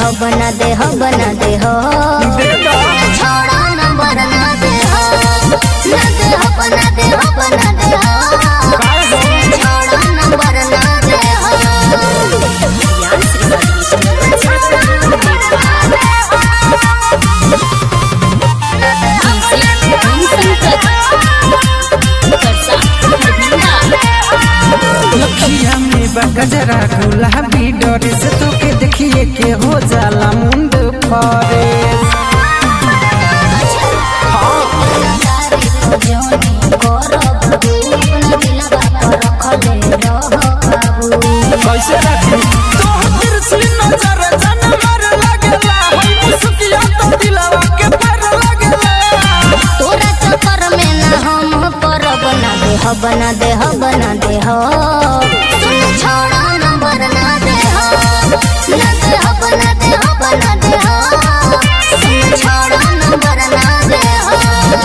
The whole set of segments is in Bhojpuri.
हो बना दे हो बना दे हो छोड़ा नंबर ना दे हो बना दे हो बना दे हो छोड़ा नंबर ना दे हो लखिया में बगजरा गुलाबी डोरे से तो के देखिए के हो जाला मुंड फरे कैसे रखी तोहर से नजर जन मार लागला हम मुस्किया तो दिलवा के पर लागला तोरा चक्कर में ना हम पर बना दे हो बना दे हो बना दे हो सुन छोड़ा नंबर ना दे हो ना दे हो बना दे हो बना दे हो सुन छोड़ा नंबर ना दे हो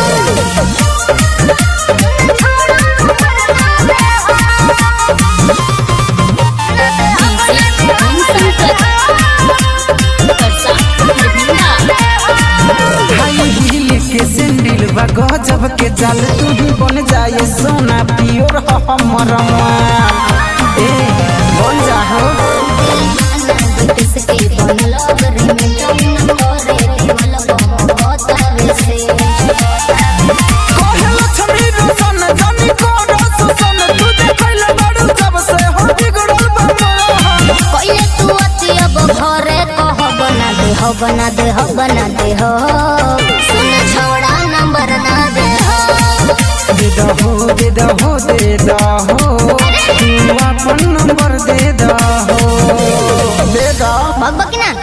के सेंडिल बा गजब के जाल तू ही बन जाए सोना पियोर हमर मान ए बन जा हो किसके बनलो रे में नंबर रे बोलो बतावे से कोहल छमी रोशन जानी को रोशन तू देखैले बड़ जब से हो बिगड़ल बा कोइले तू अति अब घरे कह बना दे हो बना दे हो बना दे हो सुन छोड़ा नंबर ना दे हो दे दहो दे दहो दे दहो तू अपन नंबर दे दहो दे दो भगबकी ना